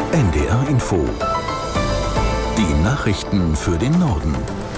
NDR Info. Die Nachrichten für den Norden.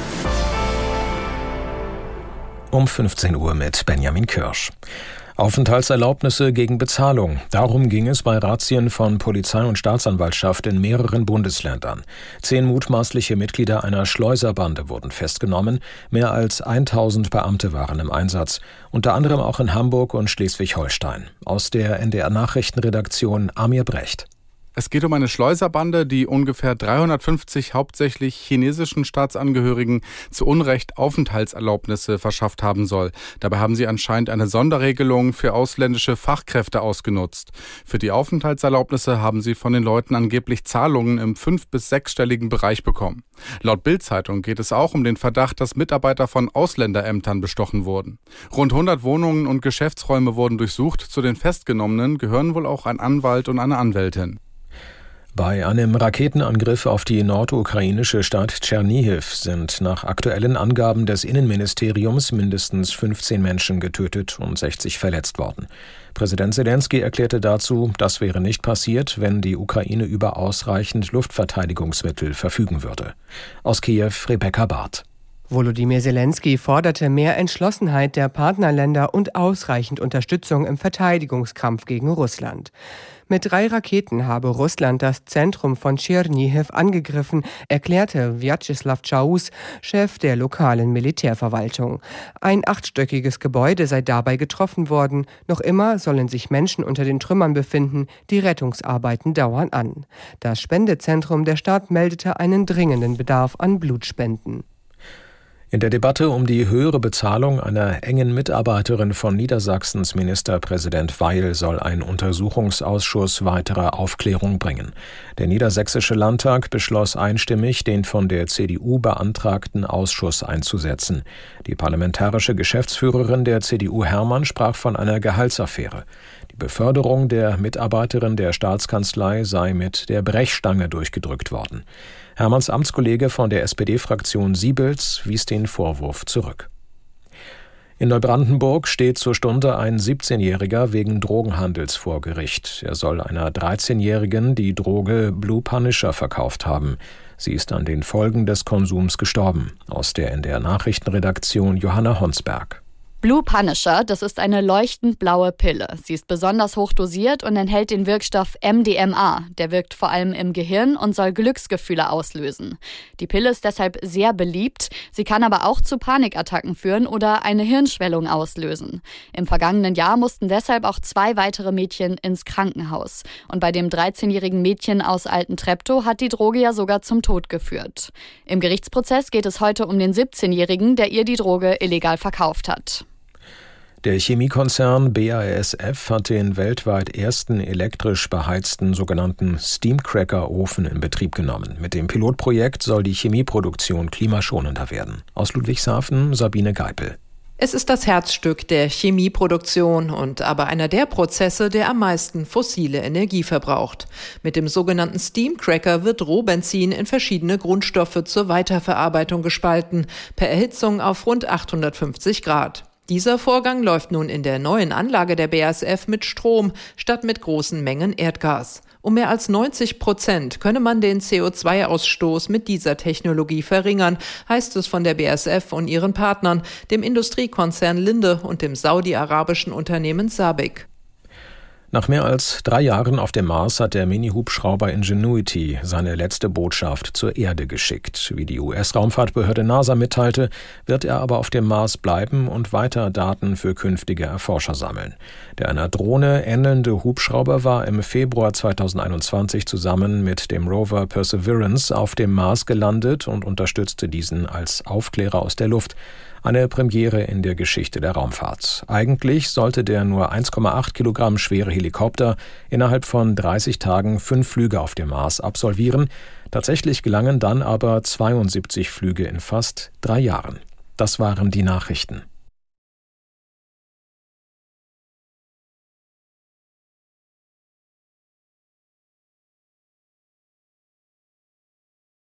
Um 15 Uhr mit Benjamin Kirsch. Aufenthaltserlaubnisse gegen Bezahlung. Darum ging es bei Razzien von Polizei und Staatsanwaltschaft in mehreren Bundesländern. 10 mutmaßliche Mitglieder einer Schleuserbande wurden festgenommen. Mehr als 1000 Beamte waren im Einsatz. Unter anderem auch in Hamburg und Schleswig-Holstein. Aus der NDR-Nachrichtenredaktion Amir Brecht. Es geht um eine Schleuserbande, die ungefähr 350 hauptsächlich chinesischen Staatsangehörigen zu Unrecht Aufenthaltserlaubnisse verschafft haben soll. Dabei haben sie anscheinend eine Sonderregelung für ausländische Fachkräfte ausgenutzt. Für die Aufenthaltserlaubnisse haben sie von den Leuten angeblich Zahlungen im 5- bis 6-stelligen Bereich bekommen. Laut Bild-Zeitung geht es auch um den Verdacht, dass Mitarbeiter von Ausländerämtern bestochen wurden. Rund 100 Wohnungen und Geschäftsräume wurden durchsucht. Zu den Festgenommenen gehören wohl auch ein Anwalt und eine Anwältin. Bei einem Raketenangriff auf die nordukrainische Stadt Tschernihiw sind nach aktuellen Angaben des Innenministeriums mindestens 15 Menschen getötet und 60 verletzt worden. Präsident Selenskyj erklärte dazu, das wäre nicht passiert, wenn die Ukraine über ausreichend Luftverteidigungsmittel verfügen würde. Aus Kiew Rebecca Barth. Volodymyr Selenskyj forderte mehr Entschlossenheit der Partnerländer und ausreichend Unterstützung im Verteidigungskampf gegen Russland. Mit 3 Raketen habe Russland das Zentrum von Tschernihiw angegriffen, erklärte Wjatscheslaw Czaus, Chef der lokalen Militärverwaltung. Ein 8-stöckiges Gebäude sei dabei getroffen worden. Noch immer sollen sich Menschen unter den Trümmern befinden. Die Rettungsarbeiten dauern an. Das Spendezentrum der Stadt meldete einen dringenden Bedarf an Blutspenden. In der Debatte um die höhere Bezahlung einer engen Mitarbeiterin von Niedersachsens Ministerpräsident Weil soll ein Untersuchungsausschuss weitere Aufklärung bringen. Der Niedersächsische Landtag beschloss einstimmig, den von der CDU beantragten Ausschuss einzusetzen. Die parlamentarische Geschäftsführerin der CDU Hermann sprach von einer Gehaltsaffäre. Die Beförderung der Mitarbeiterin der Staatskanzlei sei mit der Brechstange durchgedrückt worden. Hermanns Amtskollege von der SPD-Fraktion Siebels wies den Vorwurf zurück. In Neubrandenburg steht zur Stunde ein 17-Jähriger wegen Drogenhandels vor Gericht. Er soll einer 13-Jährigen die Droge Blue Punisher verkauft haben. Sie ist an den Folgen des Konsums gestorben. Aus der NDR-Nachrichtenredaktion Johanna Honsberg. Blue Punisher, das ist eine leuchtend blaue Pille. Sie ist besonders hoch dosiert und enthält den Wirkstoff MDMA. Der wirkt vor allem im Gehirn und soll Glücksgefühle auslösen. Die Pille ist deshalb sehr beliebt. Sie kann aber auch zu Panikattacken führen oder eine Hirnschwellung auslösen. Im vergangenen Jahr mussten deshalb auch 2 weitere Mädchen ins Krankenhaus. Und bei dem 13-jährigen Mädchen aus Altentreptow hat die Droge ja sogar zum Tod geführt. Im Gerichtsprozess geht es heute um den 17-jährigen, der ihr die Droge illegal verkauft hat. Der Chemiekonzern BASF hat den weltweit ersten elektrisch beheizten sogenannten Steamcracker-Ofen in Betrieb genommen. Mit dem Pilotprojekt soll die Chemieproduktion klimaschonender werden. Aus Ludwigshafen Sabine Geipel. Es ist das Herzstück der Chemieproduktion und aber einer der Prozesse, der am meisten fossile Energie verbraucht. Mit dem sogenannten Steamcracker wird Rohbenzin in verschiedene Grundstoffe zur Weiterverarbeitung gespalten, per Erhitzung auf rund 850 Grad. Dieser Vorgang läuft nun in der neuen Anlage der BASF mit Strom statt mit großen Mengen Erdgas. Um mehr als 90% könne man den CO2-Ausstoß mit dieser Technologie verringern, heißt es von der BASF und ihren Partnern, dem Industriekonzern Linde und dem saudi-arabischen Unternehmen SABIC. Nach mehr als 3 Jahren auf dem Mars hat der Mini-Hubschrauber Ingenuity seine letzte Botschaft zur Erde geschickt. Wie die US-Raumfahrtbehörde NASA mitteilte, wird er aber auf dem Mars bleiben und weiter Daten für künftige Erforscher sammeln. Der einer Drohne ähnelnde Hubschrauber war im Februar 2021 zusammen mit dem Rover Perseverance auf dem Mars gelandet und unterstützte diesen als Aufklärer aus der Luft. Eine Premiere in der Geschichte der Raumfahrt. Eigentlich sollte der nur 1,8 Kilogramm schwere Helikopter innerhalb von 30 Tagen 5 Flüge auf dem Mars absolvieren. Tatsächlich gelangen dann aber 72 Flüge in fast 3 Jahren. Das waren die Nachrichten.